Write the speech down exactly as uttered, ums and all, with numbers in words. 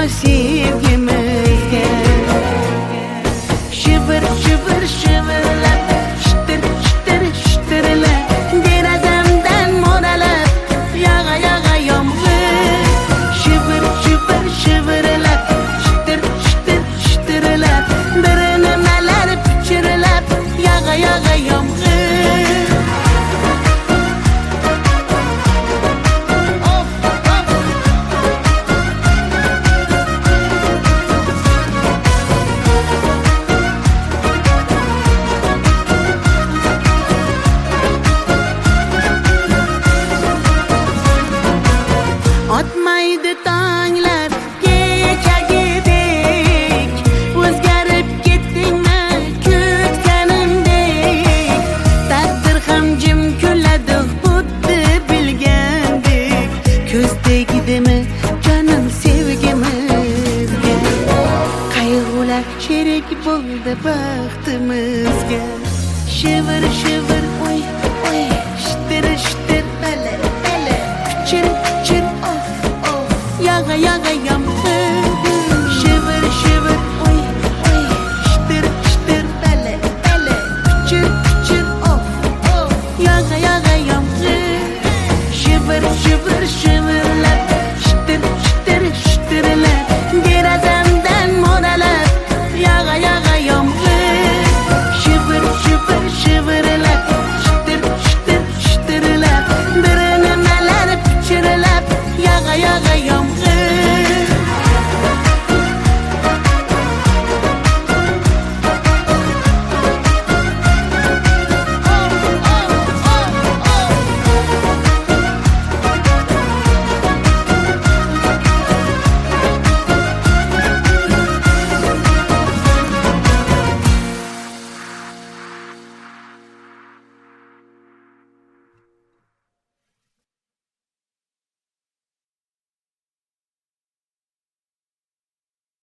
sevgimizga. Shivir shivir shivirlab, shitir shitir shitirlab, derazamdan mo'ralab, yog'a yog'a yomg'ir. Shivir shivir shivirlab, shitir shitir shitirlab, bir nimalar pichirlab, yog'a yog'a yomg'ir. Otmaydi tonglar kechagidek, o'zgarib ketdingmi kutganimdek. Taqdir ham jim kuladi xuddi bilgandek, ko'z tegdimi jonim sevgimizga. Qayg'ular sherik bo'ldi baxtimizga. Shivir shivir oy oy, shitir shitir bala bala, pichir pichir oh oh, yog'a yog'a yomg'ir.